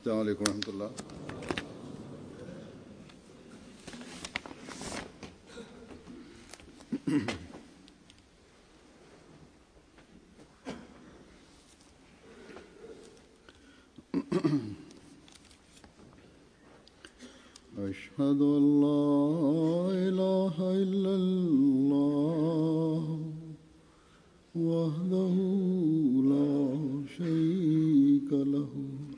السلام عليكم ورحمة الله. أشهد أن لا إله إلا الله وحده لا شريك له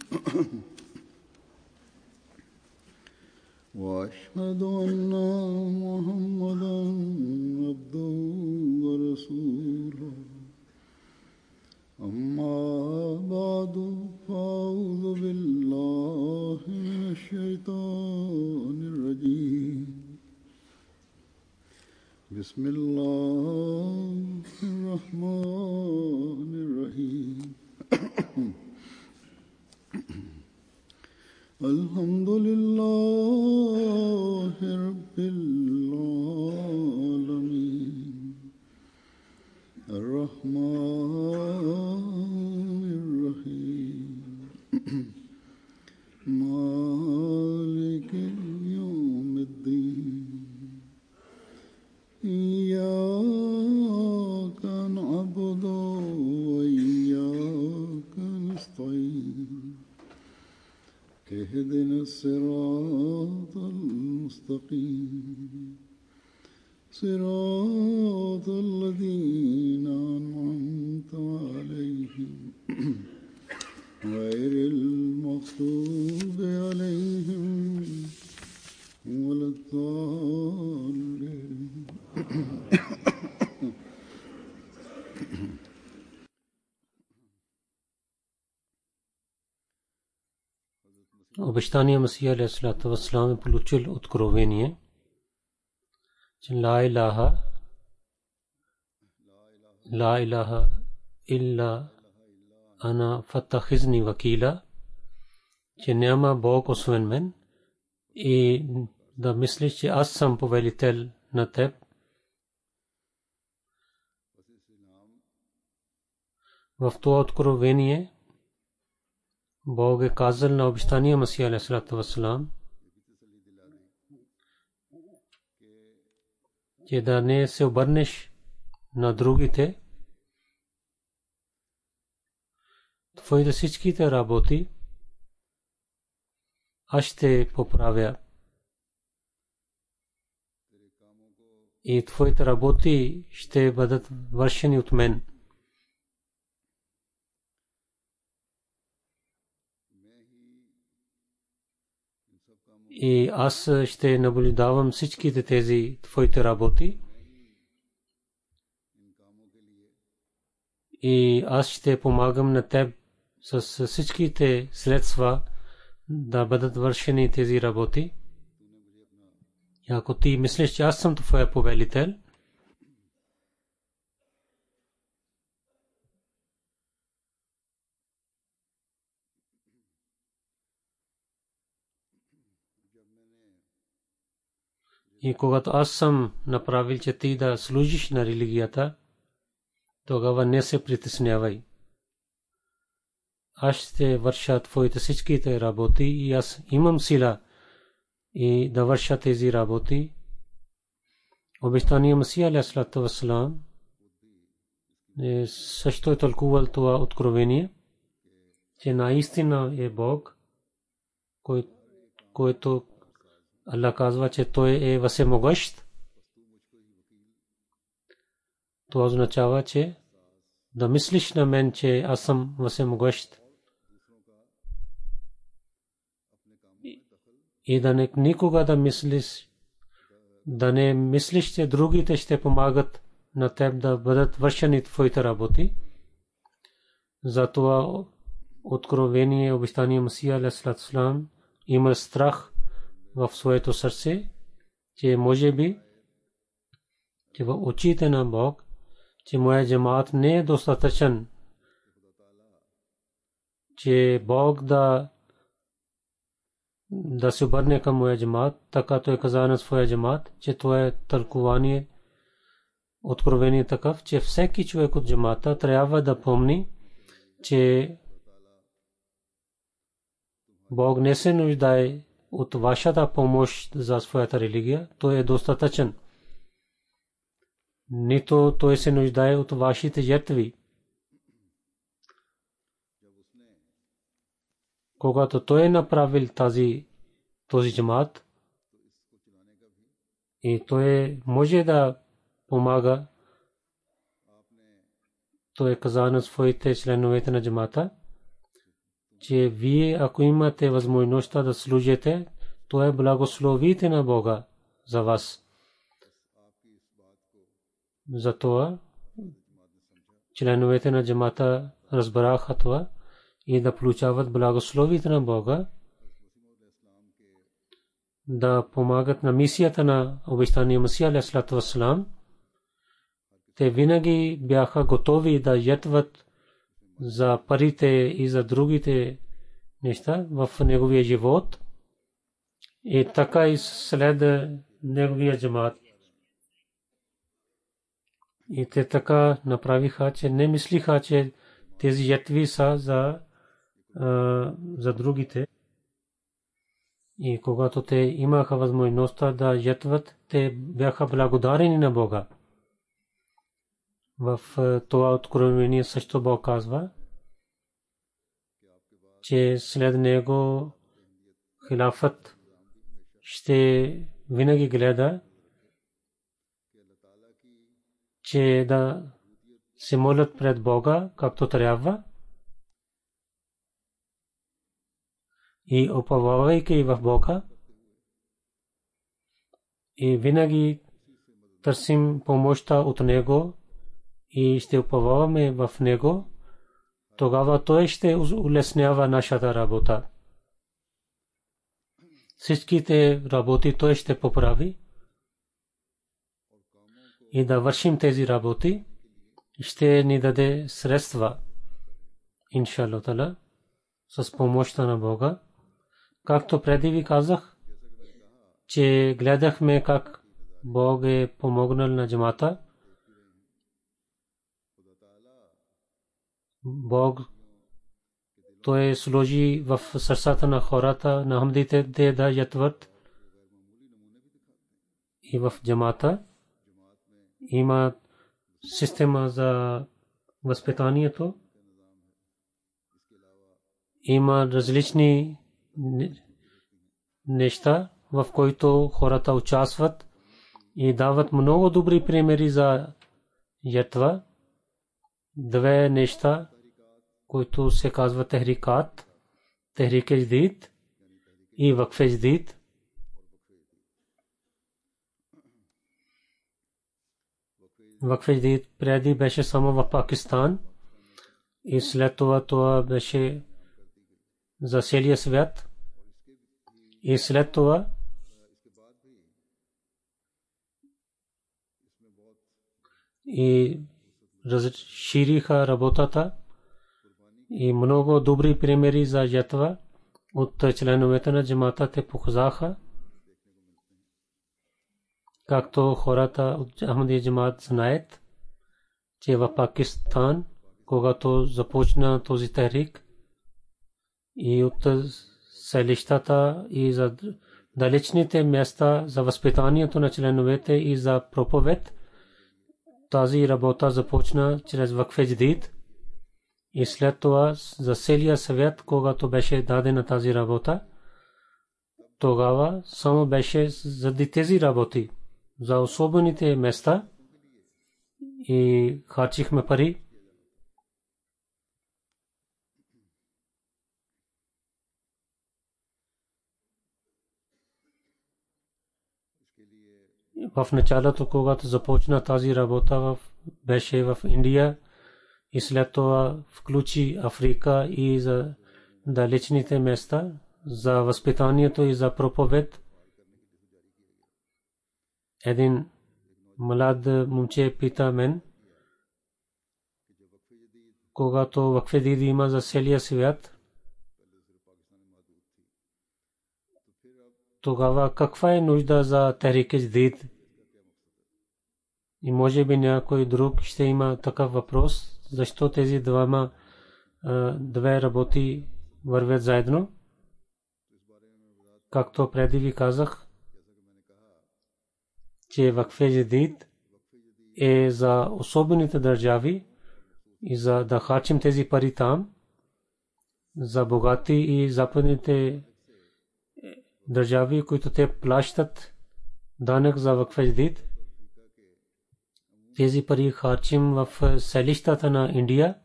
وأشهد أن محمدا عبده ورسوله أما بعد فأعوذ بالله من الشيطان الرجيم بسم الله الرحمن الرحيم الحمد لله رب العالمين الرحمن الرحيم مالك يوم الدين إياك نعبد وإياك نستعين اهدنا الصراط المستقيم صراط الذين أنعمت عليهم غير المغضوب عليهم ولا الضالين. Обещания Месия алейхиссалату вассалам е получил откровение, че ла илаха илла ана фаттахизни вакила, че няма Бог освен мен и да мислиш, че аз съм повелител на теб. В това откровение Бог е казал на обещания Месия алейхиссалату вассалам, че да не се обърнеш на другите, твоите всичките работи аз ще поправя и твоите работи ще бъдат вършени от мен. И аз ще наблюдавам всичките тези твоите работи и аз ще помагам на теб с всичките средства да бъдат вършени тези работи. И ако ти мислиш, че аз съм твоя повелител, и когато аз съм направил, че ти да служиш на религията, тогава не се притеснявай. Аз ще върша твоите всичките работи и аз имам сила и да върша тези работи. Обещания Месия алейхиссалату вассалам също е тълкувал това откровение, че наистина е Бог, който Allah казва, че той е всемогъщ. Това означава, че да мислиш на мен, че аз съм всемогъщ. И да никога да мислиш, да не мислиш, че другите ще помагат на теб да бъдат вършени твоите работи. Затова откровение обещание Месия алейхиссалату вассалам има страх в своето сърце, че може би, че в очите на Бог, че моя джамаат не е достатъчен, че Бог да се обърне към моя джамаат, така той каза на своя джамаат, че това е тълкувание, откровение такъв, че всеки човек от джамаата трябва да помни, че Бог не се нуждае от вашата помощ за своята религия, той е достатъчен. Нито той се нуждае от вашите жертви. Когато той е направил този джамат и той може да помага, той каза на своите членовете на джамата, че вие ако имате възможността да служите, то е благословите на Бога за вас. Затова членовете на джамата разбраха това и да получават благословите на Бога, да помагат на мисията на обещания Месия алейхиссалату вассалам. Те винаги бяха готови да жертват за парите и за другите неща в неговия живот. И така и след неговия джамат. И те така направиха, че не мислиха, че тези жертви са за другите. И когато те имаха възможността да жертват, те бяха благодарени на Бога. В това откровение също Бог казва, че след него хилафът ще винаги гледа, че да се молят пред Бога както трябва и уповавайки в Бога и винаги търсим помощта от Него и ще уповаваме в Него, тогава Той ще улеснява нашата работа. Всичките работи Той ще поправи и да вършим тези работи, ще ни даде средства, иншаллах таала, с помощта на Бога. Както преди ви казах, че гледахме как Бог е помогнал на джамата. Бог той сложи в сърцата на хората, на хамдите да ятват. И в джамата има система за възпитанието. Има различни неща, в които хората участват и дават много добри примери за ятва. Две неща, които се казва техрикат, техрик еждид и вакф еждид. Вакф еждид преди беше само в Пакистан и след това беше за целия свят. И след това и разшириха работата и много добри примери за ятва от членовете на джамата те показаха, както хората от Ахмадия джамат знаят, че в Пакистан, когато започна този техрик и от селищата и за далечните места за възпитанието на членовете и за проповед, тази работа започна чрез вакф еждид и след това за целия свят, когато беше дадена тази работа, тогава само беше заради тези работи за особените места и харчихме пари. В началото, когато започна тази работа, беше в Индия и след това включи Африка и за далечните места за възпитанието и за проповед. Един млад момче пита мен, когато вакф еждид има за целия свят, тогава каква е нужда за техрик еждид? И може би някой друг ще има такъв въпрос, защо тези две работи вървят заедно. както преди ви казах, че вакфе джадид е за особените държави и за да харчим тези пари там, за богати и западните държави, които те плащат данък за вакфе джадид. Тези пари харчим в селищата на Индия.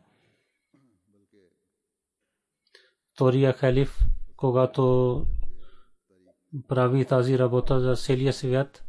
Втория халиф, когато прави тази работа за целия свят,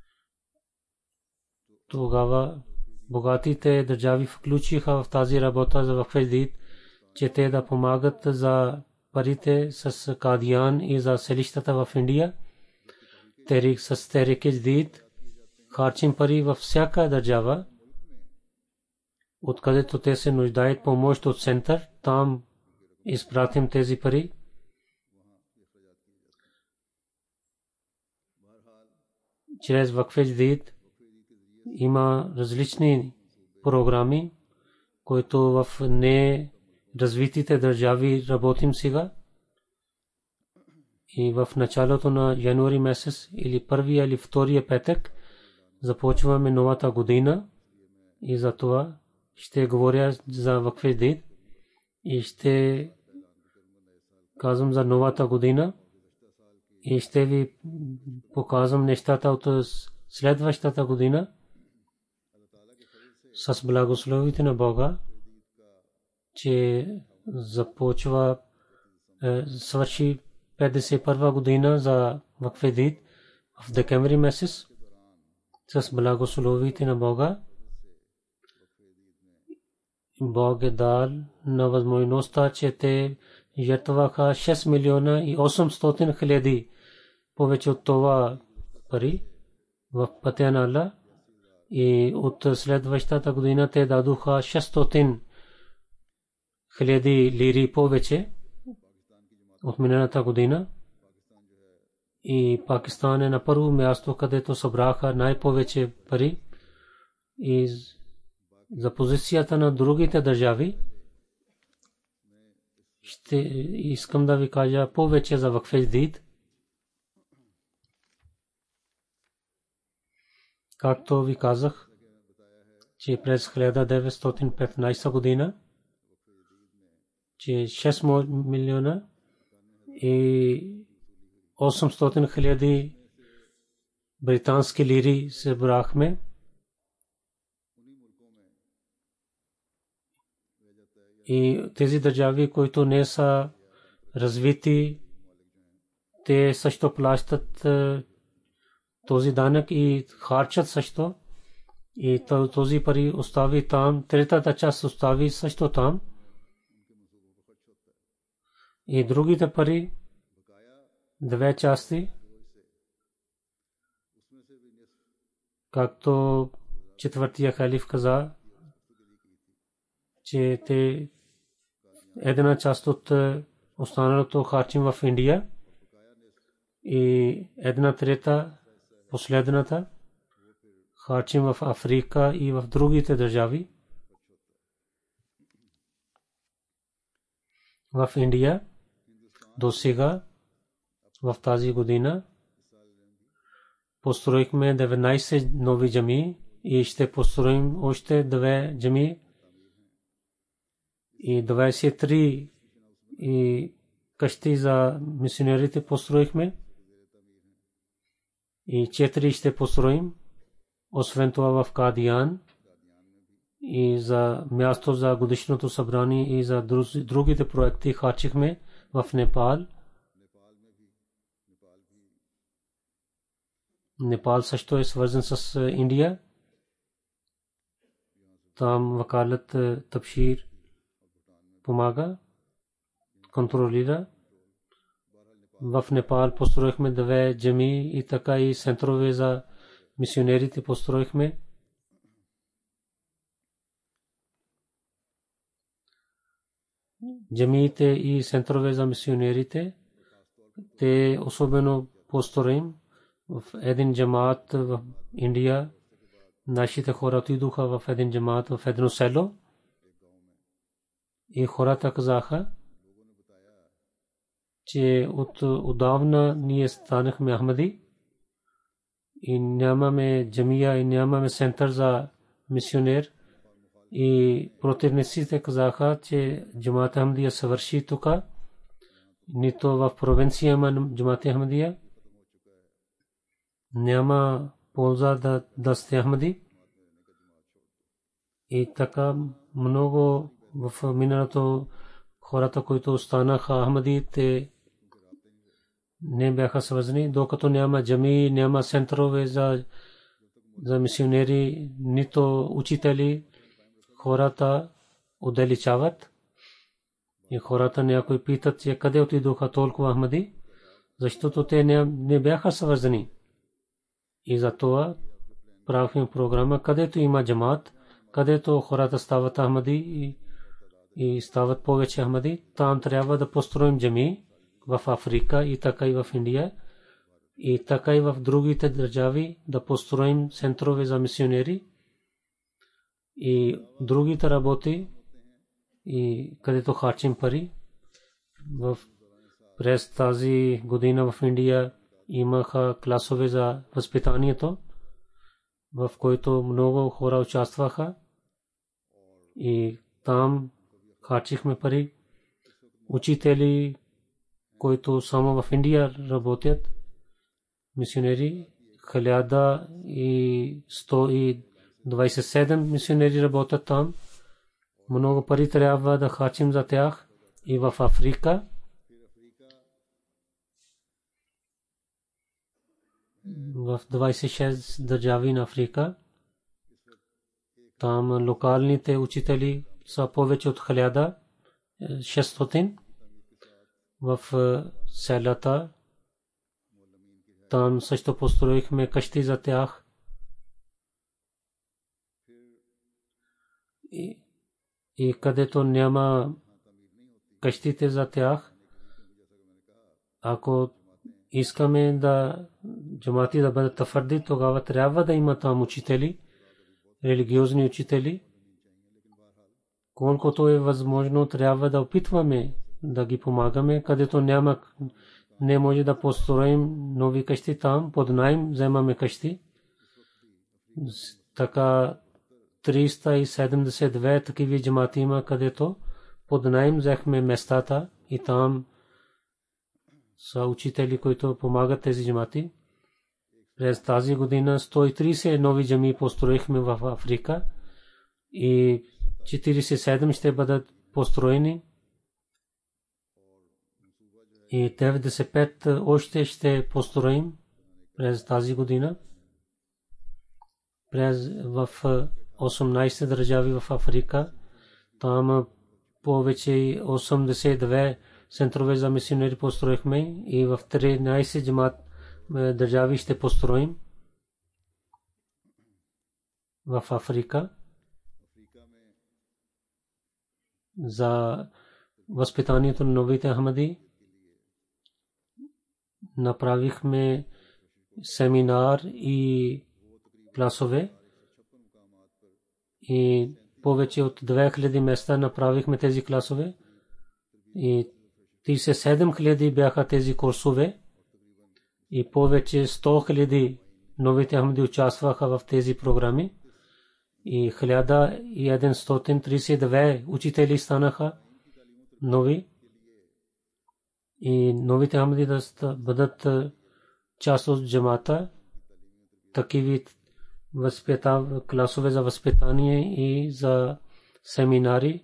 тогава богатите държави включиха в тази работа за вакфе джадид, че те да помагат за парите с Кадиян и за селищата в Индия. С Tehrik-e Jadid харчим пари във всяка държава, откъдето те се нуждаят помощ от център, там изпратим тези пари. Чрез вакфе джадид има различни програми, които в неразвитите държави работим сега. И в началото на януари месец или първия или втория петък започваме новата година и за това ще говоря за вакфе джадид и ще казвам за новата година и ще ви показвам нещата от следващата година с благословите на Бога, че започва свърши 51 година за вакфе джадид в декември месец с благословите на Бога. Бог е дал на възможността, че те жертваха 6 милиона и 800 хиляди повече от това пари в пътя на Аллах. И от следващата година те дадоха 600 хиляди лири повече от миналата година. И Пакистан е на първо място, където събраха най-повече пари. И за позицията на другите държави ще искам да ви кажа повече за вакфе джадид. Както ви казах, че през 1915 година, че 6 милиона и 800 хиляди британски лири се брахме. И тези държави, които не са развити, те също плащат този данък и харчат също. И този пари остави там, третата част остави също там. И другите пари, две части, както четвъртия халиф каза, че те една част от останалото харчим в Индия и една трета, последната, харчим в Африка и в другите държави. В Индия до сега в тази година построихме 19 нови джами и ще построим още 2 джами и 23 и къщи за мисионерите построихме и 4 ще построим. Освен това в Кадиян и за място за годишното събрание и за другите проекти харчихме в Непал. Непал също е свързан с Индия. Там вакалат Табшир помага, контролира. В Непал построихме 2 джами и така и центрове за мисионерите построихме. Джамиите и центрове за мисионерите, те особено построим в един джамаат в Индия. Нашите хора отидоха в един джамаат в едно село и хората казаха, че от отдавна ние станахме Ахмади и нямаме джамия и нямаме център за мисионер. И противниците казаха, че Джамаат Ахмадия съвърши тук, нито в провинция има Джамаат Ахмадия. Няма полза да сте Ахмади. И така много в миналото хората, които останаха Ахмади, те не бяха свързани, докато няма джами, няма центрове за мисионери, нито учители, хората отдалечават. И хората някои питат, че къде отидоха толкова Ахмади, защото те не бяха свързани. И затова правихме програма, където има джамаат, където хората стават Ахмади и стават повече Ахмади, там трябва да построим джами в Африка и така и в Индия и така и в другите държави да построим центрове за мисионери и другите работи и където харчим пари. През тази година в Индия имаха класове за възпитанието, в които много хора участваха и там харчихме пари. Учители, които само в Индия работят, мисионери, 1127 мисионери работят там. Много пари трябва да харчим за тях. И в Африка в 26 държави на Африка там локалните учители са повече от 1600 в селата. Там също построихме къщи за тях. И където няма къщите за тях, ако искаме да джамати да бъдат твърди, тогава трябва да има там учители, религиозни учители. Колкото е възможно, трябва да опитваме да ги помагаме, където не може да построим нови къщи там, под наем вземаме къщи. Така 372 такива джамати има, където под наем взехме местата и там са учители, които помагат тези джамати. През тази година 130 нови джами построихме в Африка и 47 ще бъдат построени и 95 още ще построим през тази година. В 18 държави в Африка там повече 82 центрове за мисионери построихме и в 13 джамат държави ще построим в Африка. За възпитанието на новите Ахмади направихме семинар и класове и повече от 2000 места направихме тези класове и 37,000 бяха тези курсове и повече 100,000 новите Ахмади участваха в тези програми и 1132 учители станаха нови и новите Ахмади да бъдат част от джамата. Такива класове за възпитание и за семинари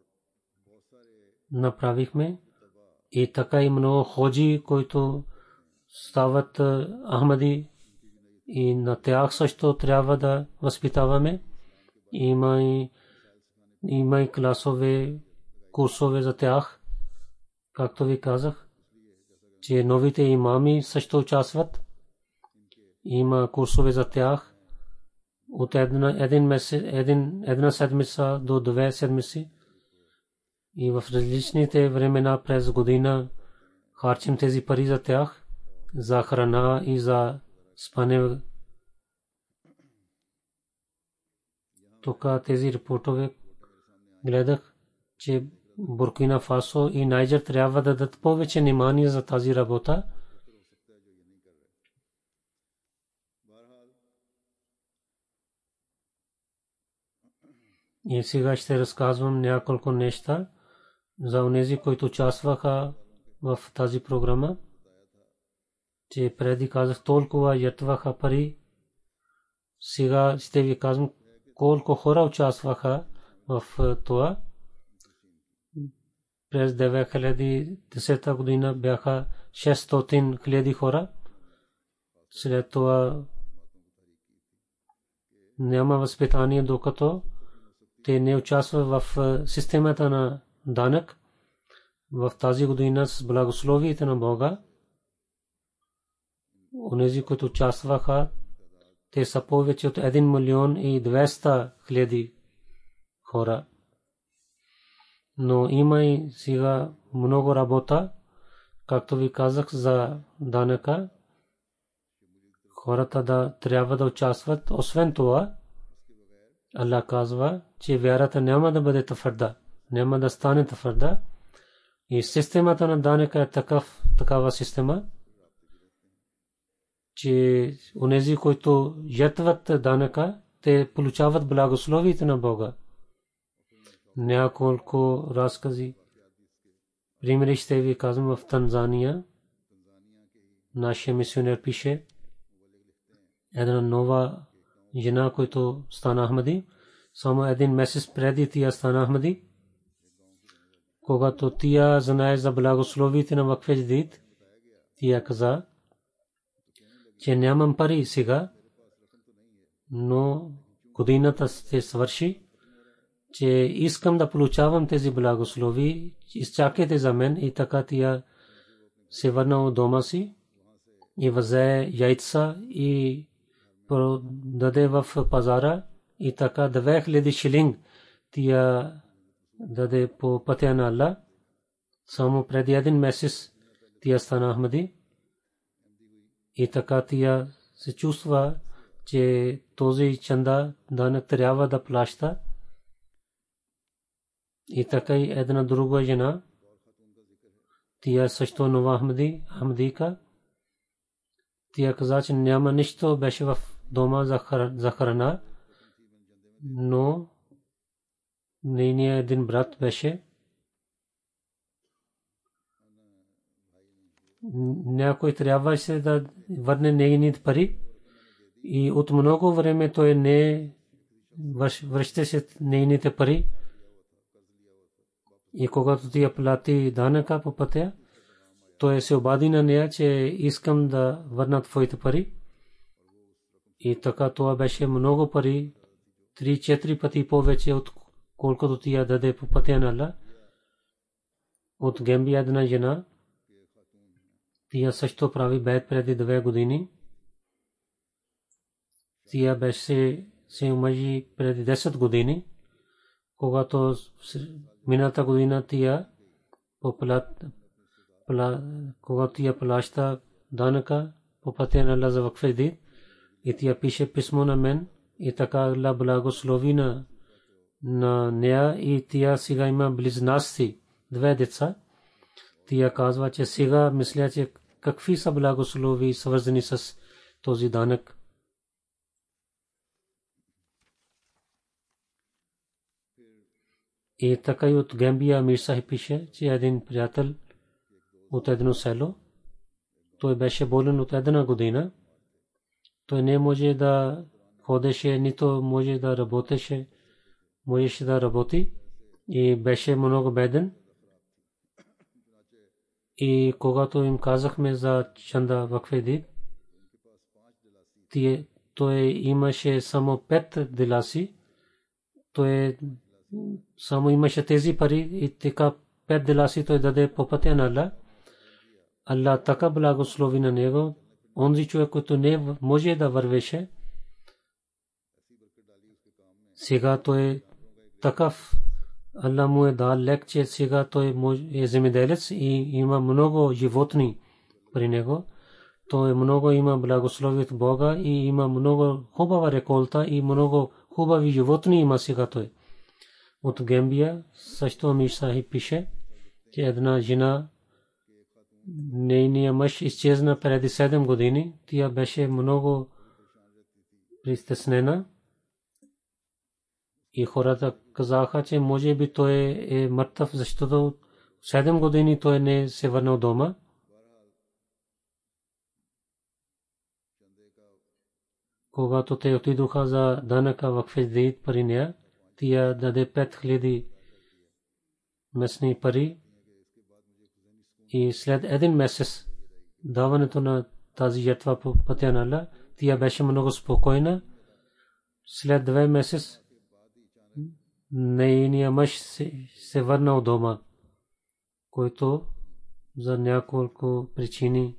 направихме и така и много ходжи, които стават Ахмади и на тях също трябва да възпитаваме. Има и класове, курсове за тях, както ви казах, че новите имами също участват. Има курсове за тях от една седмица до 2 седмици и в различните времена през година харчим тези пари за тях, за храна и за спане. Тук тези репортове гледах, че Буркина Фасо и Найджер трябва да дадат повече внимание за тази работа. И сега ще разказвам няколко неща за онези, които участваха в тази програма. Че преди казах толкова ятваха пари. Сега ще ви казвам колко хора участваха в това. През 2010 година бяха 600 000 хора. След това няма възпитание, докато те не участват в системата на данък. В тази година с благословието на Бога, онези, които участваха, те са повече от 1,2 милиона хора. Но има и сега много работа, както ви казах, за данъка. Хората да трябва да участват. Освен това, Аллах казва, че вярата няма да бъде твърда, няма да стане твърда. И системата на данъка е такава система, че онези, които ятват данъка, те получават благословието на Бога. Няколко разкази. Примери ще ви казвам. В Танзания нашия мисионер пише, една нова жена, която стана Ахмади, само един месец преди тя стана Ахмади. Когато тя знае за благословието на Вакф Джадид, тя каза, че нямам пари сега, но годината ще свърши, че искам да получавам тези благослови, изчакайте за мен. И така тя се върна от дома си и взе яйца и даде в пазара. И така 2000 шилинг тя даде по пътя на Аллах. Само преди един месец тя стана Ахмади. И така тя се чувства, че този чанда данък трябва да плаща. И така и една друга жена, тя също нова Ахмадийка. Тя каза, че няма нищо, беше в дома за храна, но нейният един брат беше. Някой трябваше да върне нейните пари и от много време той не връщаше нейните пари. И когато тя плати данъка по пътя, той се обади на нея, че искам да върна твоите пари. И така това беше много пари, 3-4 пъти повече от колкото тя даде по пътя на Аллах. От Гамбия една жена, тя също прави бейт преди 2 години. Тя беше се омъжи преди 10 години, когато миналата година тя когато тя плаща данъка по пътя на Аллах за Вакф Джадид, и тя пише писмо на мен, и така Аллах благослови на нея, и тя сега има близнаци, 2 деца. Тя казва, че сега мисля, че какви са благослови свързани с този данък. И така и от Гамбия Амир Сахиб пише, че един приятел от едно село, той беше болен от 1 година. Той не може да ходеше, нито може да работеше, можеше да работи и беше много беден. И когато им казахме за чанда Вакф Джадид, той имаше само 5 деласи. Той само имаше тези пари и така 5 деласи той даде по пътя на Аллах. Аллах така благослови на него. Онзи човек, който не може да вървеше, сега той такъв, Аллах му е дал лек, че сега той е земеделец и има много животни при него. Той много има благослови от Бога и има много хубава реколта и много хубави животни има сега той. от Гамбия също Амир Сахиб пише, че една жена, нейният мъж изчезна преди 7 години. Тя беше много притеснена и хората казаха, че може би той е мъртъв, защото 7 години той не се върнал дома. Когато те отидоха за данъка в Фездейт пари нея, тя даде 5000 местни пари и след един месец даването на тази жертва по пътя на Аллах, тя беше много спокойна. След 2 месеца нейният мъж се върнал дома, който за няколко причини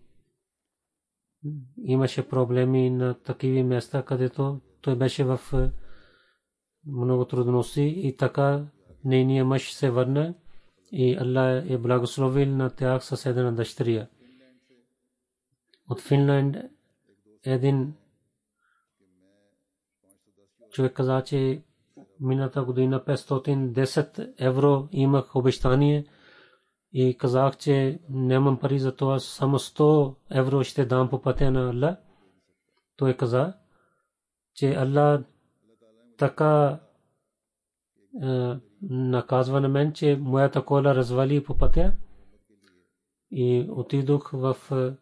имаше проблеми на такива места, където той беше в много трудности и така нейният мъж се върна и Аллах е благословил на тях със една дъщеря. От Финланд един човек каза, че миналата година 510 евро имах обещание и казах, че нямам пари за това, само 100 евро ще дам по пътя на Аллах. Той каза, че Аллах така наказва на мен, че моята кола развали по пътя и отидох в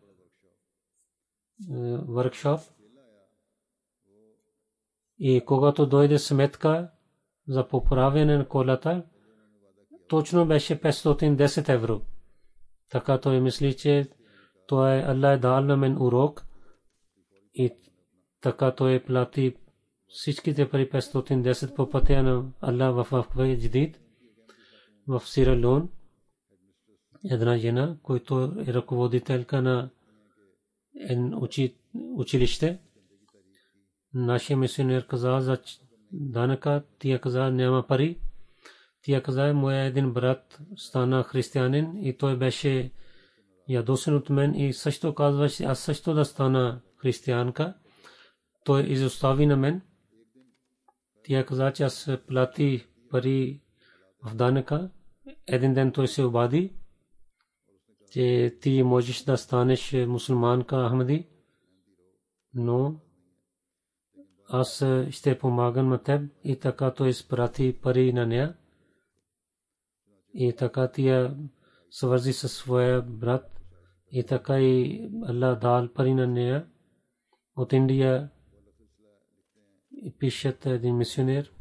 workshop и когато дойде сметка за поправяне на колата, точно беше 510 евро. Така той мисли, че той Аллах е дал на мен урок и така той плати всичките пари 510 по пътя на Аллах в Джадид в Сиера Леон. Една жена, която е ръководителка на училище, нашия мисионер каза за данъка, тя каза няма пари. Тя каза, моя един брат стана християнин и той беше ядосен от мен и също казваше, аз също да стана християнка. Той изостави на мен. Тя каза, че аз плати пари в данъка. Един ден той се обади, че ти можеш да станеш мусулманка Ахмади, но аз ще помагам на теб. И така той изпрати пари на нея. И така тя свързи със своя брат и така и Аллах дал пари на нея. От Индия пишат един мисионер.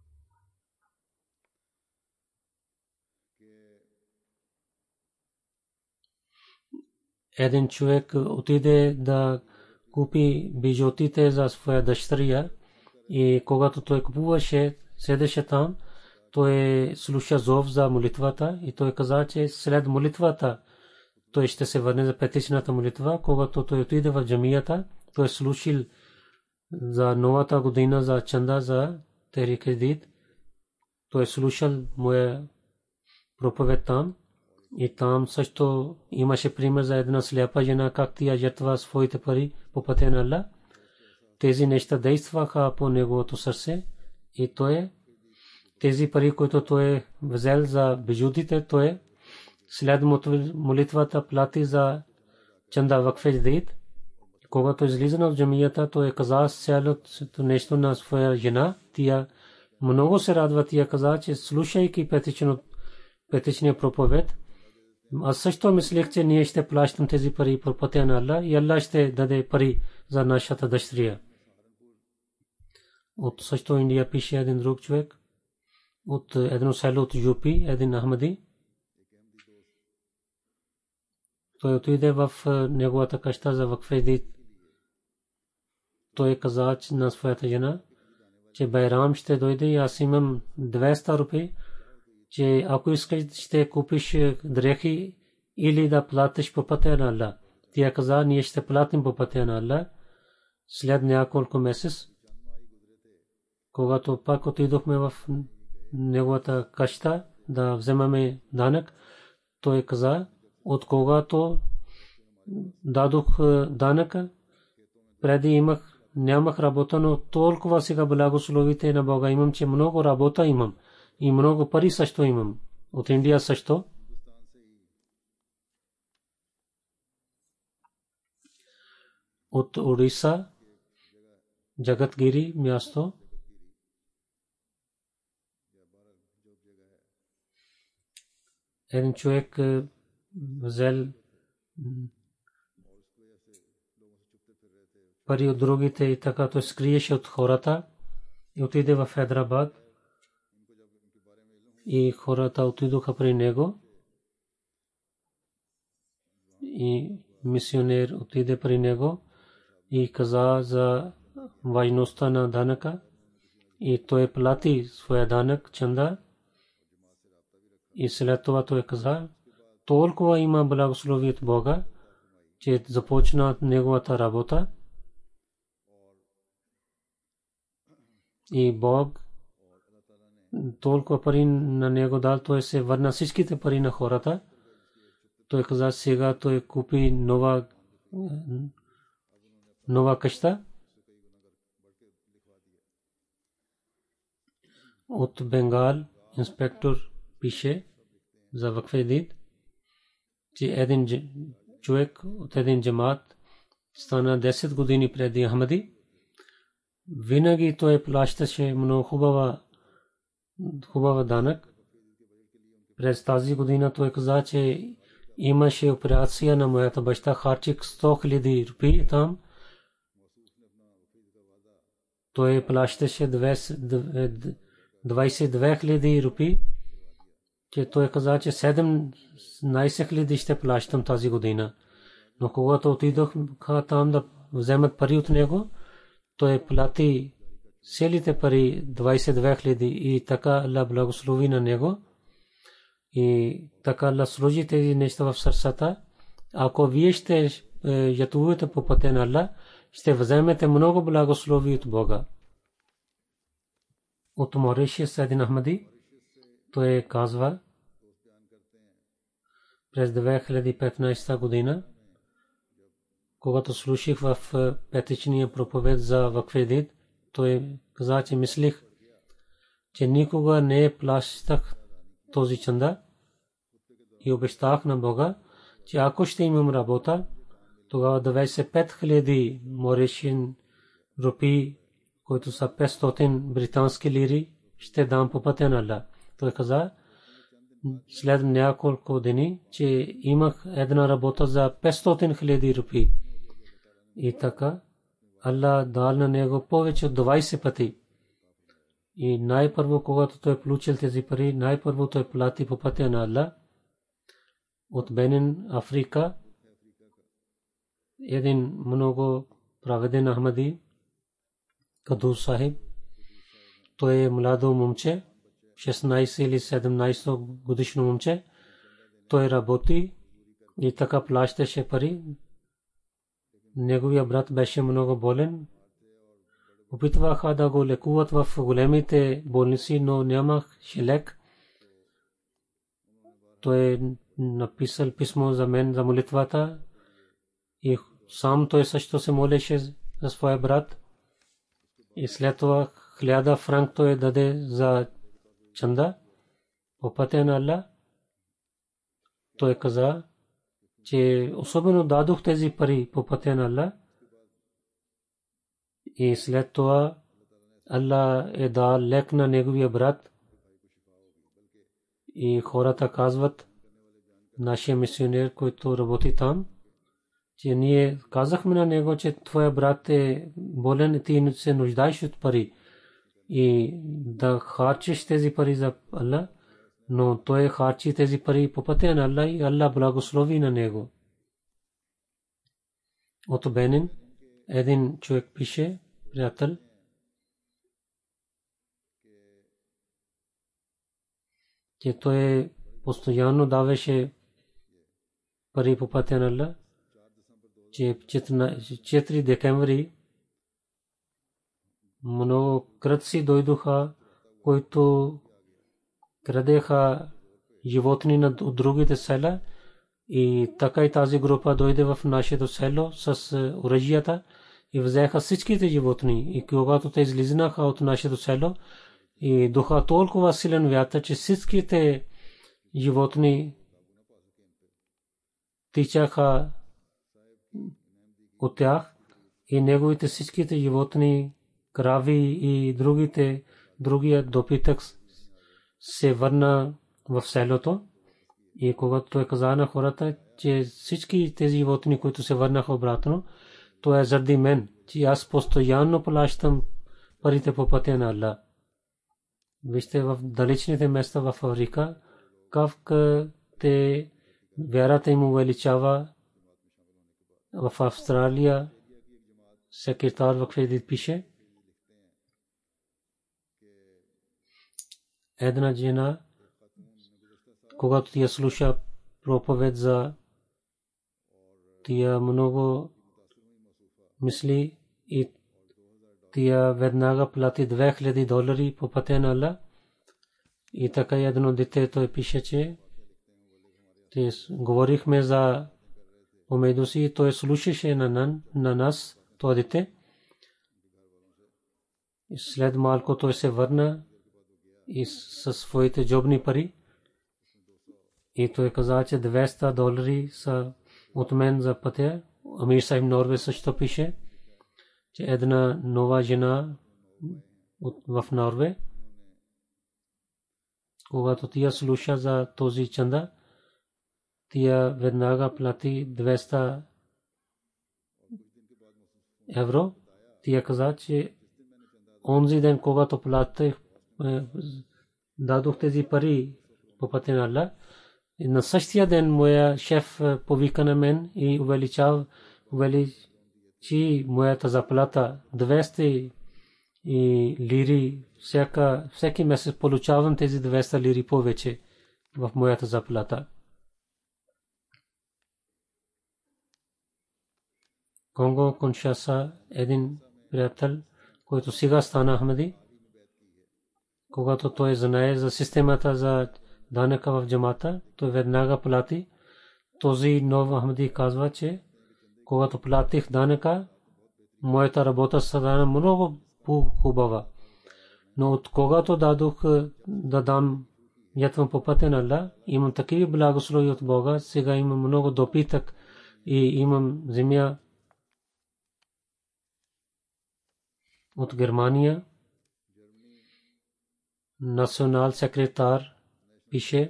Един човек отиде да купи бижутите за своя дъщеря и когато той купуваше, седеше там, той слуша зов за молитвата и той каза, че след молитвата той ще се върне за петичната молитва. Когато той отиде в джамията, той слушал за новата година за чанда за Техрик Джадид. Той слушал моя проповед там и там също имаше пример за една сляпа жена, как тя жертва своите пари по пътя на Аллах. Тези неща действаха по неговото сърце и той тези пари, които той взел за бижутите, той след молитвата плати за чанда вакф Джадид. Когато излиза от джамията, той каза цялото нещо на своя жена. Тя много се радва. Тя каза, че слушайки петичния проповед, аз също мислех, че ние ще плащам тези пари по пътя на Аллах и Аллах ще даде пари за нашата дъщеря. От също Индия пише един друг човек, от едно село от Юпи, един Ахмади. Той отиде в неговата къща за вакф Джадид. Той каза на своята жена, че Байрам ще дойде и аз имам 200 рупи, че ако искаш ще купиш дрехи или да платиш по пътя на Аллах. Тя каза, ние ще платим по пътя на Аллах. След няколко месец, когато пак отидохме в неговата къща да вземаме данък, той каза, от когато дадох данъка, преди нямах работа, но толкова сега благословите на Бога имам, че много работа имам. и много пари също имам. От Индия също. От Ориса, Джагатгири място. Един човек взел пари от другите и така той скриеше от хората и отиде в Хайдрабад. И хората отидоха при него и мисионер отиде при него и каза за важността на данъка и той плати своя данък чанда. И след това той каза, толкова има благословие от Бога, че започна неговата работа и Бог толкова пари на него дал, той се върна всичките пари на хората. Той каза, сега той купи нова къща. От Бенгал инспектор пише за Вакфедид, че един човек от един джамат стана 10 години преди Ахмади. Винаги той плащаше много хубава данък. През тази година той каза, че имаше операция на моята баща, харчик 100,000 рупии там. Той плащаше 22,000 рупии. Че той каза, че 17,000 ще плащам тази година. Но когато отидоха там да вземат пари от него, той плати целите пари 22,000 и така Аллах благослови на него. И така Аллах сложи тези неща в сърцата. Ако вие ще ятувате по пътя на Аллах, ще вземете много благослови от Бога. От Моришис един Ахмади, той казва, през 2015 година, когато слушах в петъчния проповед за Вакфедид, той каза, че мислих, че никога не плащах този чанда и обещах на Бога, че ако ще имам работа, тогава 25,000 Моришин рупии, които са 500 британски лири, ще дам по пътя на Аллах. Той каза, след няколко дни, че имах една работа за 500,000 рупии. И така, Аллах дал на него повече от 20 пъти. И най-първо, когато той получил тези пари, най-първо той плати по пътя на Аллах. От Бенин, Африка, един много праведен Ахмади, Каду Сахиб, той е младо момче, 16 или 17 годишно момче. Той работи и така плащаше пари. Неговия брат беше много болен. Опитваха да го лекуват в големите болници, но нямаше лек. Той е написал писмо за мен за молитвата и сам той също се молеше за своя брат. И след това 1000 франк той даде за чанда по пътя на Аллах. Той каза, че особено дадох тези пари по пътя на Аллах. И след това Аллах е дал лек на неговия брат. И хората казват, нашия мисионер, който работи там, че ние казахме на него, че твоя брат е болен и ти се нуждаеш от пари. И да харчиш тези пари за Аллах, но той харчи тези пари по пътя на Аллах и Аллах благослови на него. От Бенин един човек пише, приятел, че той постоянно даваше пари по пътя на Аллах, че 4 декември много кръци дойдоха, които крадеха животни от другите села и така и тази група дойде в нашето село с оръжията и взеха всичките животни. И когато те излизнаха от нашето село, и духа толкова силен вятър, че всичките животни тичаха от тях и неговите всичките животни, крави и другия допитък се върна в селото. И когато той каза на хората, че всички тези животни, които се върнаха обратно, то е заради мен, че аз постоянно плащам парите по пътя на Аллах. Вижте в далечните места в Африка, как те вярата им увеличава. В Австралия секретар в кредит пише, една жена, когато тя слуша проповед за тя много мисли и тя веднага плати $2000 по пътя на Аллах. И така едно дете той пише, че говорихме за помежду си, той слушаше на нас, това дете. След малко той се върна и със своите джобни пари. И той каза, че $200 са от мен за пътя. Амир Сахиб Норве също пише, че една нова жена в Норве, когато тя слуша за този чанда, тя веднага плати $200. Тя каза, че онзи ден, когато платих, дадох тези пари по пътя на Аллах. И на същия ден моя шеф повика на мен и увеличи моята заплата 200 лири. Всеки месец получавам тези 200 лири повече в моята заплата. Конго Киншаса един приятел, който сега стана Ахмади, когато той знае за системата за данъка в джамата, той веднага плати. Този нов Ахмади казва, че когато платих данъка, моята работа стана много хубава. Но от когато дадох да дам ятвам по пътя на Аллах, имам такива благослови от Бога, сега имам много допитък и имам земя от Германия. Национал секретар пише,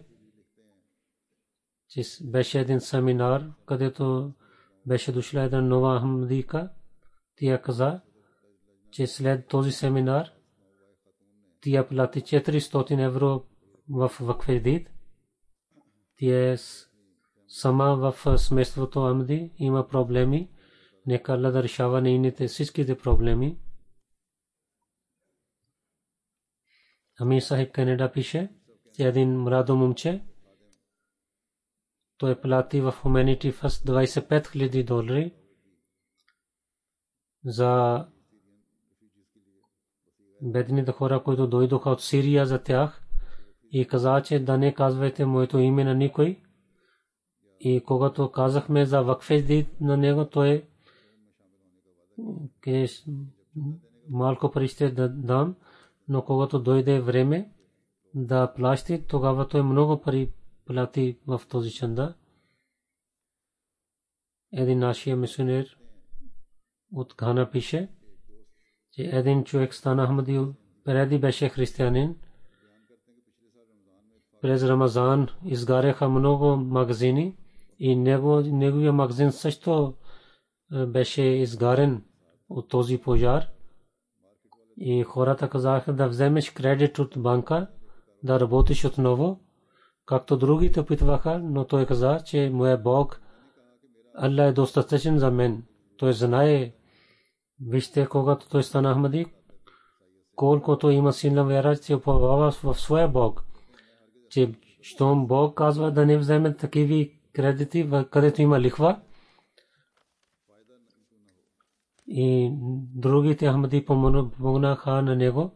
че беше един семинар, където беше дошла една нова Ахмадийка. Тя каза, че след този семинар тя плати €400 в кредит. Тя е сама в семейството Ахмади, има проблеми. Нека Аллах да решава нейните всичките проблеми. Амир Сахиб Канада пише, че един младо момче, той плати в Humanity First $25,000 за бедните хора, които дойдоха от Сирия за тях, и каза, че да не казвайте моето име на никой. И когато казахме за вакф на него, той малко пари ще дам, но когато дойде време да плащи, тогава той много пари плати в този чанда. Един нашия мисионер от Гана пише, че един човек стана Ахмади, преди беше християнин. През Рамазан изгаряха много магазини и неговия магазин също беше изгарен от този пожар. И хората казаха да вземеш кредит от банка, да работиш отново, както другите опитваха, но той каза, че моя Бог, Аллах е достатъчен за мен. Той знае, вижте, когато той стана Ахмади, колкото има силна вяра, че уповава в своя Бог. Че щом Бог казва да не вземе такива кредити, където има лихва, и другите Ахмади помогнаха на него.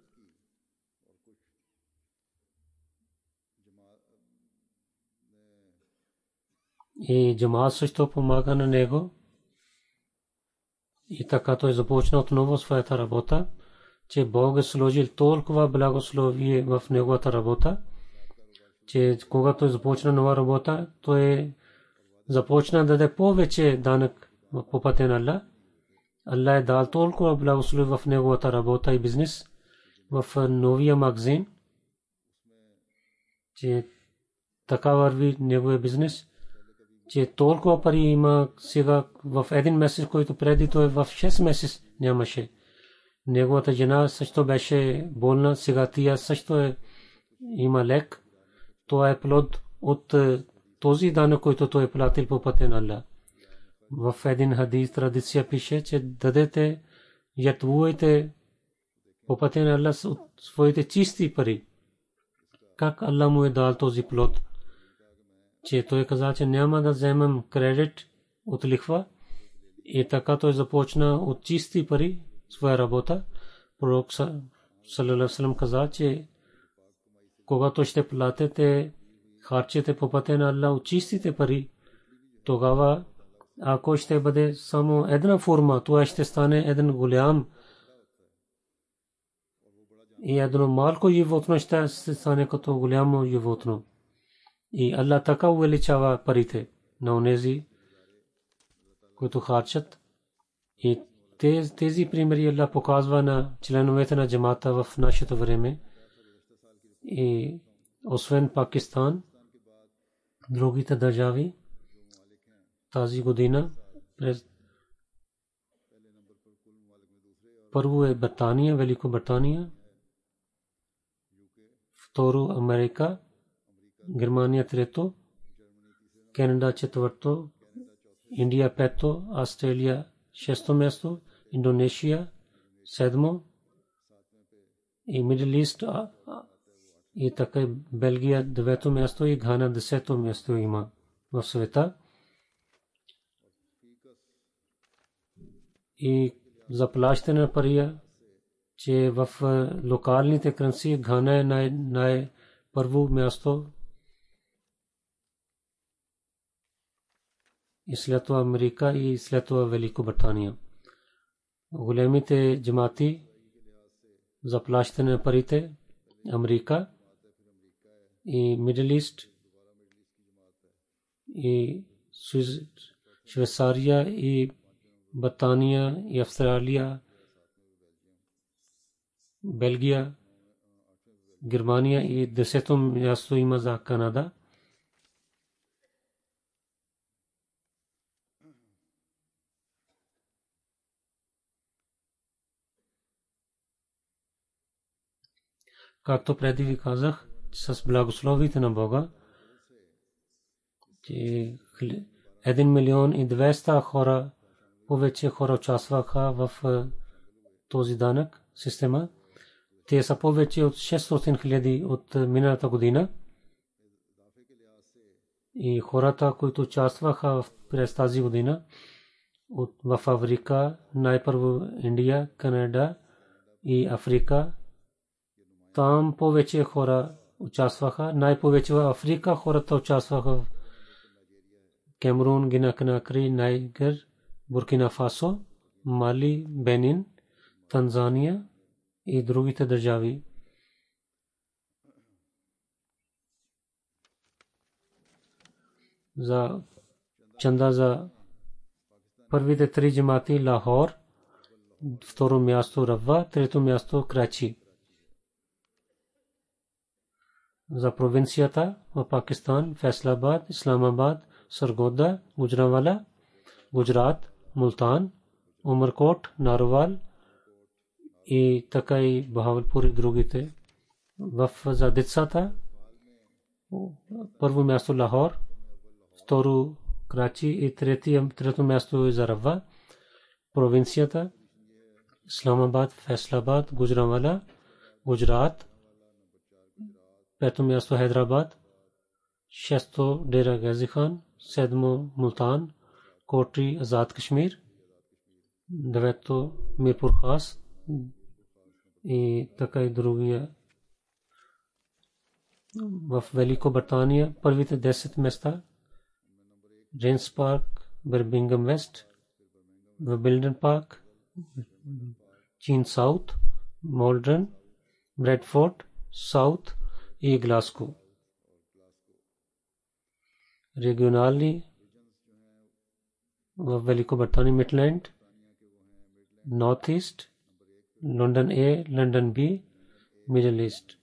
И джамаат също помага на него. И така той започна отново своята работа. че Бог е сложил толкова благословие в неговата работа, че когато започна нова работа, той започна да даде повече данък по пътя на Аллах. Аллах е дал толкова благословие в неговата работа и бизнес, в новия магазин, че така върви неговия бизнес, че толкова пари има сега в един месец, който преди той в 6 месец нямаше. Неговата жена също беше болна, сега тя също има лек. Това е плод от този данък, който той е платил по пътя на Аллах. В един хадис традиция пише, че дадете, ятвуйте по пътя на Аллах от своите чисти пари. Как Аллах му е дал този плод? Че той каза, че няма да вземам кредит от лихва. И така той започна от чисти пари своя работа. Пророк саллалаху алейхи ва саллям каза, че когато ще платите харчите по пътя на Аллах от чистите пари, тогава ако ще бъде само една форма, това ще стане един голям и едно малко животно ще стане като голямо животно. И Аллах така увеличава парите на онези, които харчат. И тези примери Аллах показва на членовете на джамата в нашето време. И освен Пакистан, другите държави тази година първо е Британия, Великобритания, второ Америка, Германия трето, Канада четвърто, Индия пето, Австралия шесто място, Индонезия седмо и Мидл Ист и така Белгия девето място и Гана десето място има в света. И заплащане на пари, че в локалните куренси Гана е най първо място и след това Америка и след това Великобритания. Големите джамати заплащане на парите Америка и Мидл Ист и Швейцария и Британия и Австралия, Белгия, Германия и десето място има за Канада. Както преди ви казах, с благословите на Бога, че 1 милион и 200 хора, повече хора участваха в този данък система. Те са повече от 600 хиляди от миналата година. И хората, които участваха през тази година в Африка, най-първо Индия, Канада и Африка, там повече хора участваха. Най-повече в Африка хората участваха в Камерун, Гина Конакри, Найгер, Буркина Фасо, Мали, Бенин, Танзания и другите държави. За чанда за първите три джамати Лахор, второ място Рава, трето място Крачи. За провинцията в Пакистан Фейсалабад, Исламабад, Саргода, Гуджранвала, Гуджрат, Мултан, Умаркот, Нарвал и така и Бахавалпур и другите. В за децата първо място Лахор, второ Крачи и трето място за Рава. Провинцията Исламабад, Фейсалабад, Гуджранвала, Гуджрат, пето място Хайдерабад, шесто Дера Гази Хан, седмо Мултан, Котри Азад Кашмир, девето Мирпур Хас и така и другия. В Великобритания първите 10 места Рейнс Парк, Бирмингъм Вест, Вилден Парк, Чин Саут, Молдрън, Бредфорд, Саут и Гласко. Регионални в Великобритания Мидленд, Норт Ист, Лондон A, Лондон B, Middle East.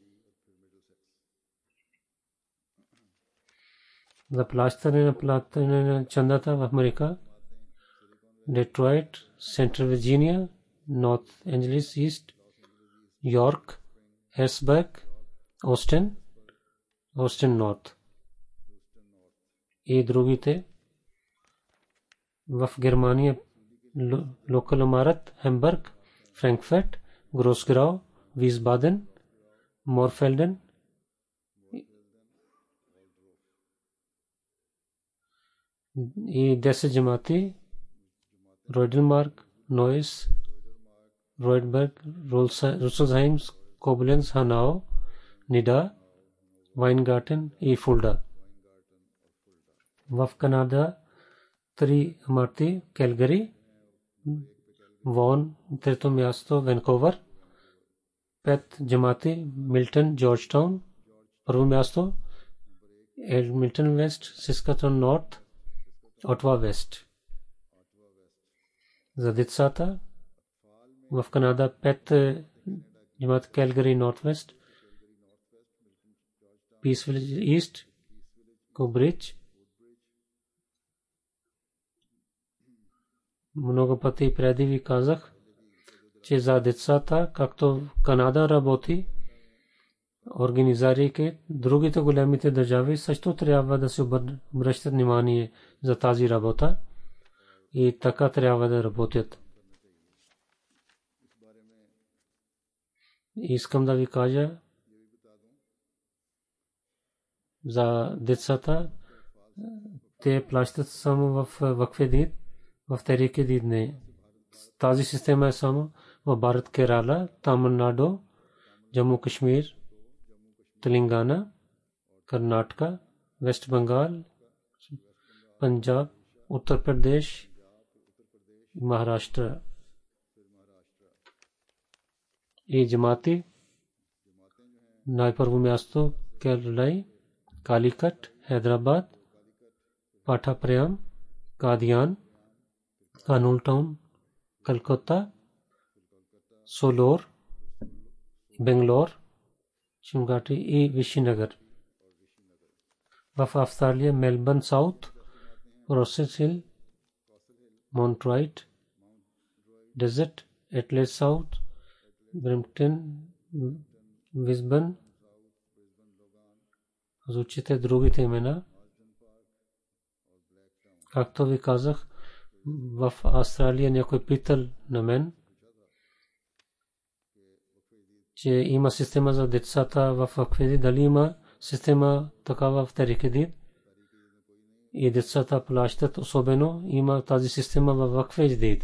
За плащане на чандата в Америка, Детройт, Централ Вирджиния, Норт Анджелис Ист, Йорк, Херцбърг, Остин Норт и другите. В Германия локал Амарат, Хамбург, Франкфурт, Гросграу, Висбаден, Морфелден и 10 джамати, Ройденбург, Нойс, Ройтберг, Русселхайм, Кобленц, Ханау, Нида, Вайнгартен и Фулда. В Канада 3 амарти, Келгари, Вон, трето място, Ванкувър, 5 джамати, Милтън, Джорджтаун, първо място, Едминтън Вест, Саскатун Норт, Отва Вест. За децата в Канада 5 джамати, Келгари, Норт Вест, Писвилъдж Ист, Кубридж. Много пъти преди ви казах, че за децата, както Канада работи, организирайки другите големите държави, също трябва да се обръщат внимание за тази работа и така трябва да работят. Искам да ви кажа за децата, те плащат само в вакфедит, в Тарики Дид не. Тази система е само в Бхарат, Керала, Тамил Наду, Джаму Кашмир, Телангана, Карнатика, Вест Бенгал, Панджаб, Уттар Прадеш, Махараштра. И джамати най-първо място Кералай, Каликат, Хайдрабад, Патапрям, Кадиян, Kanul Town, Calcutta, Solor, Bangalore, Shimgati и Vishnugар. В Австралия Мелбърн Саут, Rossett Hill, Montreal, Desert, Adelaide South, Brampton, Brisbane. Звучите другите имена. Както ви казах, в Австралия някой питал на мен, че има система за децата в Акведи, дали има система такава в Тарикедид и децата плащат, особено има тази система в Акведид.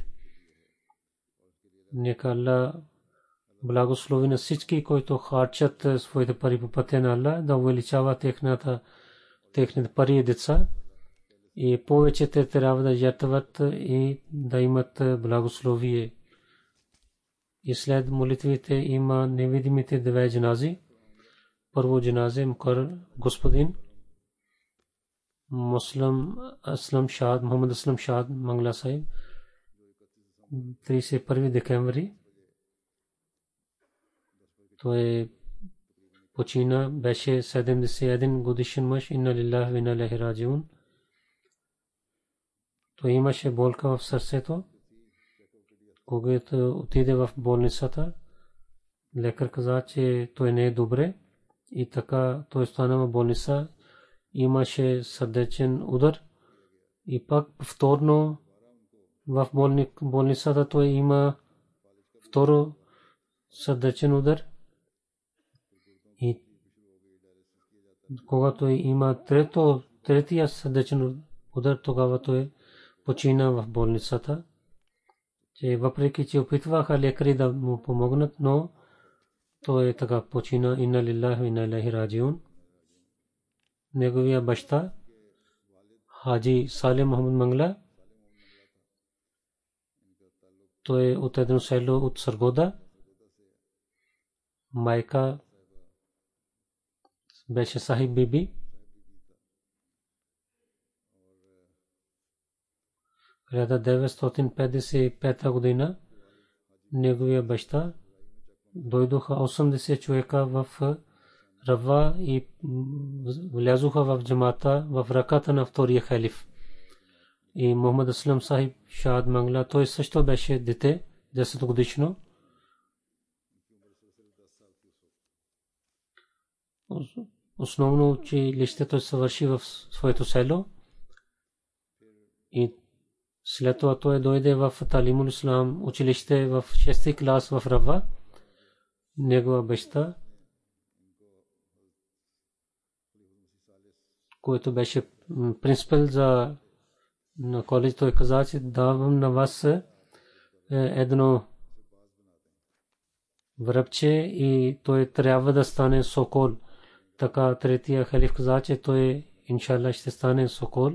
Нека Аллах благослови на всички, които харчат своите пари по пътя на Аллах, да увеличава техните пари и деца. И повече те трябва да жертват и да имат благословие. И след молитвите има невидимите две джанази. Първо джаназе господин Муслим Аслам Шад, Мухаммад Аслам Шад Мангла Сайб, 31 декември. Той почина, беше 71 годишен мъж. Инна лиллахи ва инна илайхи раджиун. Той имаше болка в сърцето. Когато отиде в болницата, лекар каза, че той не е добре и така той стана в болница. Имаше сърдечен удар и пак повторно в болницата той има второ сърдечен удар. И когато има третия сърдечен удар, тогава той почина в болницата. Че въпреки че опитваха лекари да му помогнат, но той така почина. Инна лиллахи ва инна илайхи раджиун. Неговия баща Хаджи Салeh Мухаммад Мангла, той от едно село от Саргода. майка беше Сахиб Биби. 1955 година неговия баща дойдоха 80 човека в Рава и влязоха в джамата в ръката на втория халиф. И Мухаммад Аслам Сахиб Шад Мангла, той също беше дете, 10 годишно. Основно училището свърши в своето село и след това той дойде в Талимул Ислам училище в 6-ти клас в Рава. Негова баща, който беше принципал за на коледж, той каза, че давам на вас едно връбче и той трябва да стане сокол. Така третия халиф каза, че той иншалла ще стане сокол.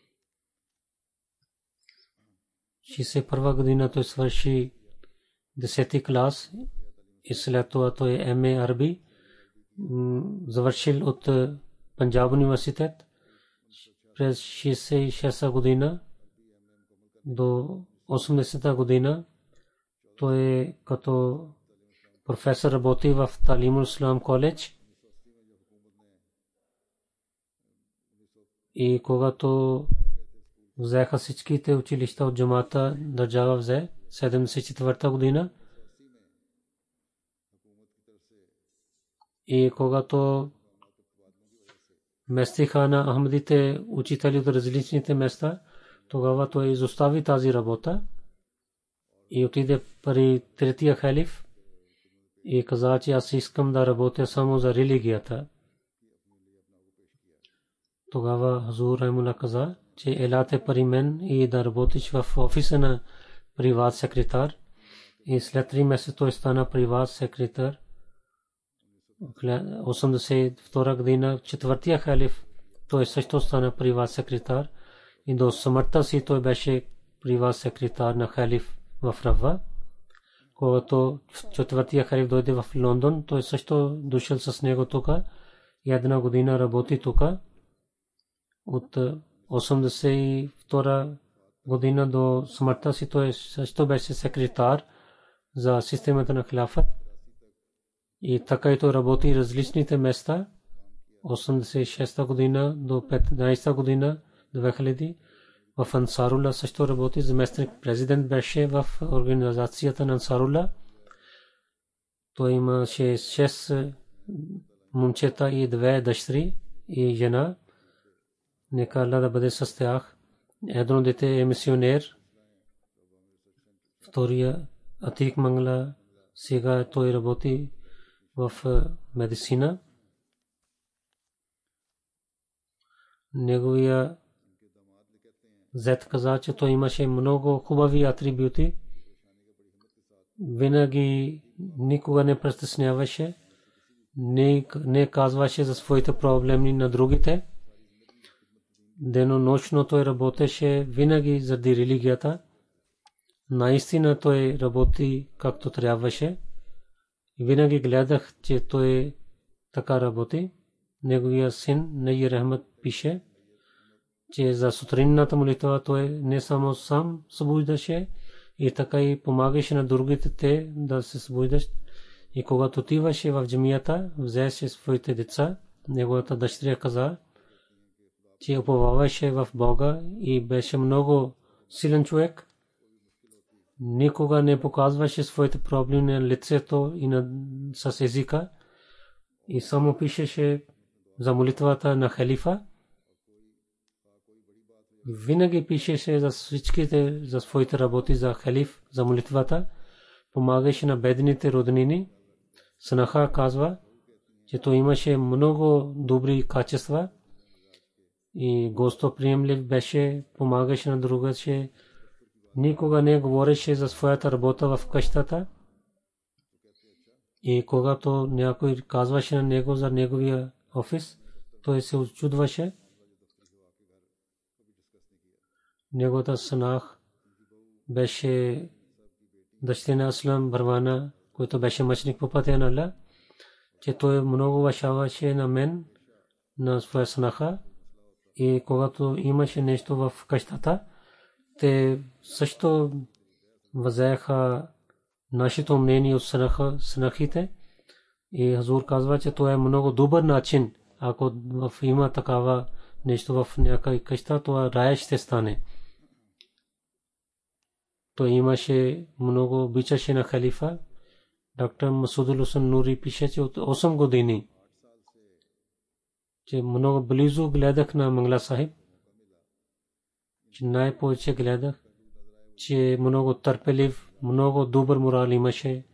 61 година той свърши 10-ти клас и след това той МА Арби завършил от Панджаб университет. През 66 година до 80 година той като професор работи в Талимул Ислам коледж. И когато взеха всичките училища от джамата, държава взе 74 година. И когато местиха на Ахмадите учители от различните места, тогава той изостави тази работа и отиде при третия халиф и каза, че аз искам да работя само за религията. Тогава Хазур Рахимуллах каза, че елате при мен и да работиш в офиса на приват секретар. И след 3 месеца той стана приват секретар. 82 година четвъртия халиф той също стана приват секретар и до смъртта си той беше приват секретар на халиф в Рава. Когато четвъртия халиф дойде в Лондон, той също дошъл с него тук и 1 година работи тук. От 82 година до смъртта си той също беше секретар за системата на хилафът. И така и той работи различните места. 86 година до 15 година 2000 в Ансарула също работи. Заместник президент беше в организацията на Ансарула. Той имаше 6 момчета и 2 дъщери и жена. Нека Аллах да бъде с тях. Едно дете е мисионер. Втория Атик Мангла, сега той работи в медицина. Неговия зет каза, че той имаше много хубави атрибути. Винаги никога не притесняваше, не казваше за своите проблеми на другите. Денонощно той работеше винаги заради религията. Наистина той работи както трябваше. Винаги гледах, че той така работи. Неговия син Найер Ахмад пише, че за сутринната молитва той не само сам събуждаше и така и помагаше на другите те да се събуждат. И когато отиваше в джамията, взеше своите деца. Неговата дъщеря каза, че уповаваше в Бога и беше много силен човек. Никога не показваше своите проблеми на лицето и с езика и само пишеше за молитвата на халифа. Винаги пишеше за всичките за своите работи за халиф, за молитвата. Помагаше на бедните роднини. Санаха казва, че той имаше много добри качества и гостоприемлив беше, помагаше на другите. Никога не говореше за своята работа в къщата. И когато някой казваше на него за неговия офис, той се очудваше. Неговата санах беше дъщеря на Аслам Барвана, който беше мъченик по пътя на Аллах. че той много уважаваше на мен, на своя снаха, и когато имаше нещо в къщата, те също взеха нашето мнение от снахите. И Хазур казва, че това е много добър начин. Ако има такава нещо в някаква къща, това рай ще стане. Той имаше много, обичаше на халифа. Доктор Масудул Хусейн Нури пише, че от 8 години, че много близо гледах на Мангла Сахиб, че най-повече гледах, че много търпелив, много добър морал имаше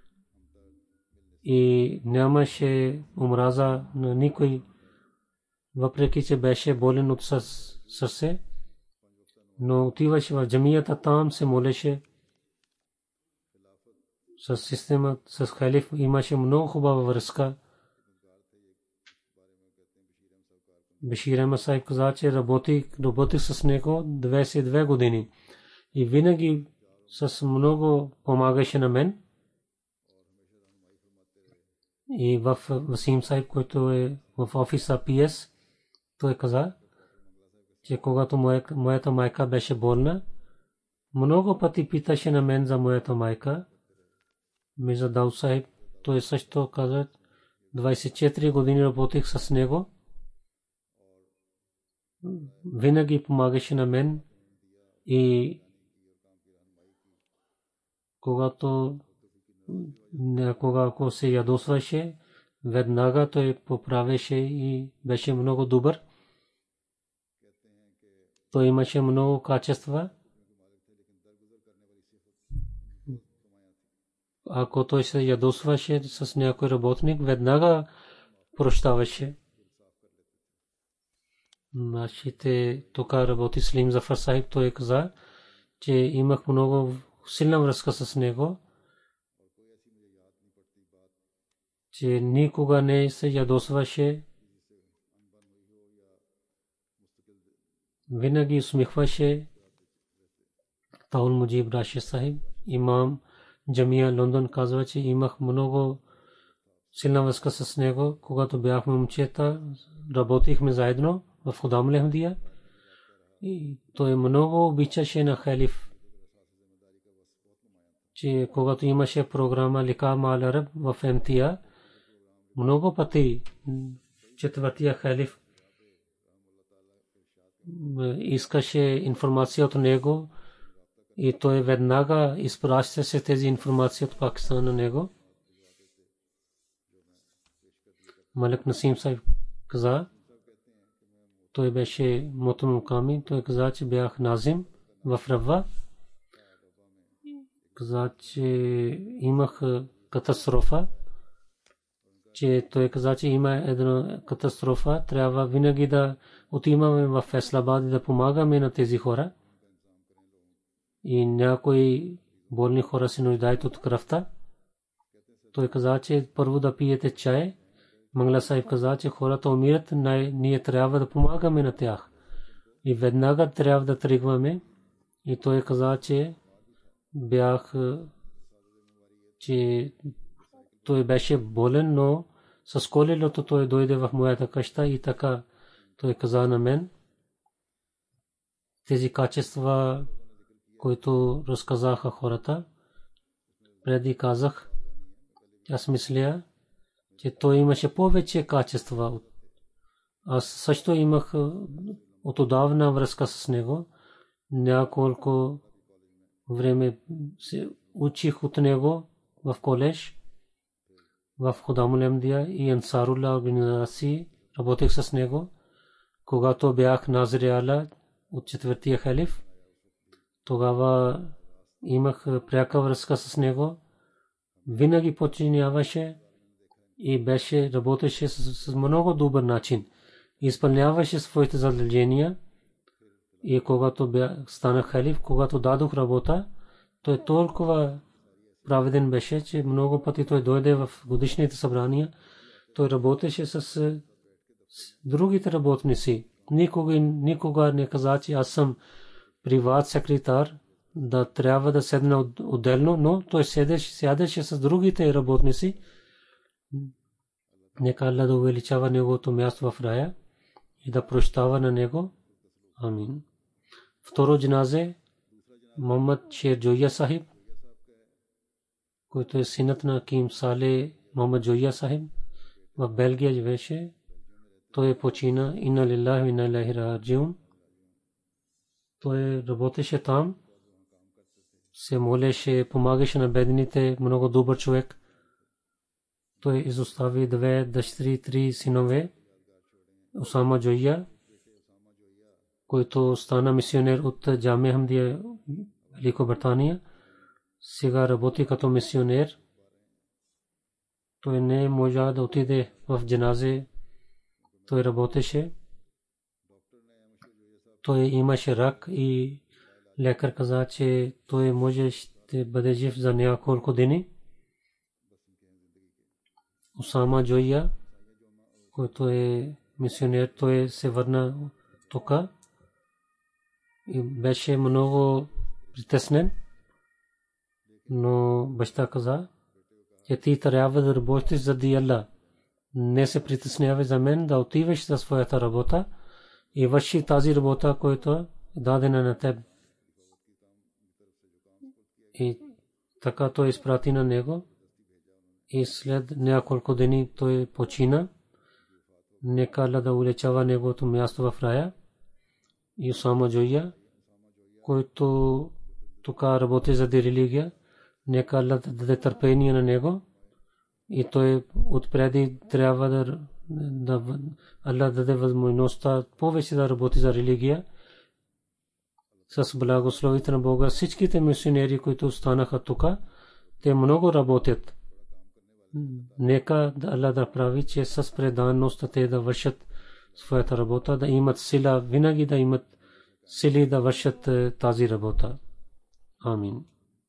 и нямаше омраза на никой, въпреки че беше болен от сърце, но отиваше в джамията, там се молеше с система, с халиф, имаше много хубава връзка. Башир Ахмад Сахиб каза, че работи с него 22 години и винаги с много помагаше на мен. И в Васим Сахиб, който е в офиса PS, той каза, че когато моята майка беше болна, много пъти питаше на мен за моята майка. Мирза Дауд Сахиб, той също каза, 24 години работих с него. Винаги помагаше на мен и когато някога ако се ядосваше, веднага той поправеше и беше много добър. Той имаше много качества. Ако той се ядосваше с някой работник, веднага прощаваше. Нашите тук работи Слим Зафар Сахиб, той каза, че имах много силна връзка с него, че никога не се ядосваше, винаги усмихваше. Таун Муджиб Рашид Сахиб, имам Джамия Лондон, казва, че имах много силна връзка с него. Когато бяхме момчета, работихме заедно в Худам Ахмадия и той много обичаше на халиф, че когато имаше програма Лика Мал Араб в МТА, много пъти четвъртия халиф искаше информация от него и той веднага изпращаше тези информации от Пакистан на него. Малик Насим Сахиб каза, той беше мотомуками, той каза, че бях назим в Рава. Каза, че имах катастрофа, че той каза, че има една катастрофа, трябва винаги да отиваме в Фейсалабад и да помагаме на тези хора. И някои болни хора се нуждаят от кръвта. Той каза, че първо да пиете чай. Мангла Сахиб каза, че хората умират, ние трябва да помагаме на тях. И веднага трябва да тръгваме. И той каза, че че той беше болен, но с колелото той дойде в моята къща и така той каза на мен тези качества, които разказаха хората. Преди казах, аз мисля, че той имаше повече качества. Аз също имах отдавна връзка с него. Няколко време се учих от него в колеж, в Худам Ахмадия и Ансарулла организации. Работех с него. Когато бях Назир Ала от четвъртия халиф, тогава имах пряка връзка с него. Винаги подчиняваше и беше работеше с много добър начин. Изпълняваше своите задължения. И когато станах халиф, когато дадох работа, той толкова праведен беше, че много пъти той дойде в годишните събрания. Той работеше с другите работници. Никога не каза, че аз съм приват секретар, да трябва да седна отделно, но той сядеше с другите работници. Нека Аллах да увеличава неговото място в рая и да прощава на него. Амин. Второ джаназе Мохаммад Шер Джоия Сахиб, който е синът на Аким Сале Мохаммад Джоия Сахиб, в Белгия живееше. Той почина. Инна лиллахи ва инна илайхи раджиун. Той работеше там, се молеше, помагаше на бедните, много добър човек. Той изостави 2 дъщери, 3 синове. Усама Джоия, който стана мисионер от Джамия Ахмадия, Великобритания, сега работи като мисионер. Той не можа да отиде в джаназе. Той работеше. Той имаше рак и лекар каза, че той може ще бъде жив за няколко дни. Усама Джоия, който е мисионер, той се върна тук и беше много притеснен. Но баща каза, че ти трябва да работиш заради Аллах. Не се притеснявай за мен, да отиваш за своята работа и върши тази работа, която е дадена на теб. И така той изпрати на него. И след няколко дни той почина. Нека Аллах да увеличава неговото място в рая. И Усама Джоия, който тук работи за религия, нека Аллах да даде търпение на него. И той отпреди трябва да Аллах даде възможността повече да работи за религия. С благословите на Бога всичките мисионери, които останаха тук, те много работят. Нека Аллах да прави, че с преданността те да вършат своята работа, да имат сила, винаги да имат сили да вършат тази работа. Амин.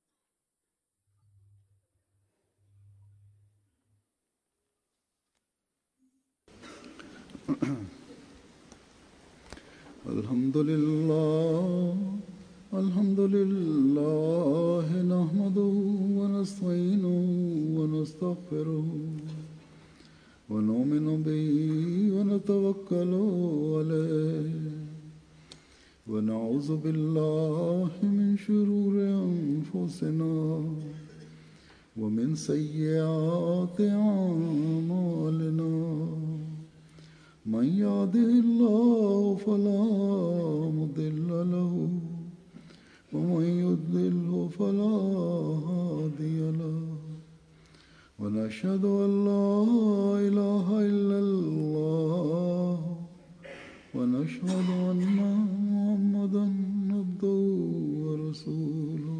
Alhamdulillah, nahmaduhu wa nasta'inuhu wa nastaghfiruhu wa nu'minu bihi wa natawakkalu alayhi wa na'udhu billahi min shururi anfusina wa min sayyiati a'malina. من يهده الله فلا مضل له ومن يضلله فلا هادي له ونشهد أن لا إله إلا الله ونشهد أن محمدا عبده ورسوله.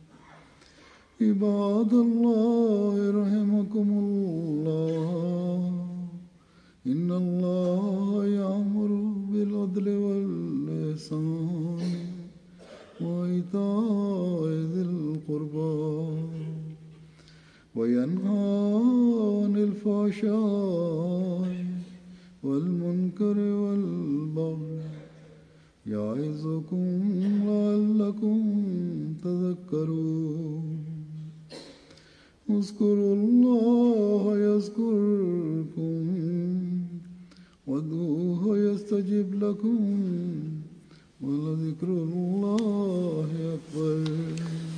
عباد الله رحمكم الله، إن الله يأمر بالعدل والإحسان وإيتاء ذي القربى وينهى عن الفحشاء والمنكر والبغي يعظكم لعلكم تذكرون. اذكروا الله يذكركم وادعوه يستجب لكم ولذكر الله أكبر.